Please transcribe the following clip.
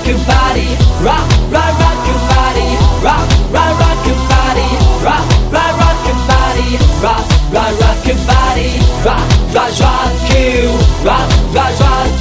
rock your body, rock, rock, rock your body, rock, rock, rock your body, rock, rock, rock your body, rock, rock, rock your body, rock, rock, rock you, rock, rock, rock.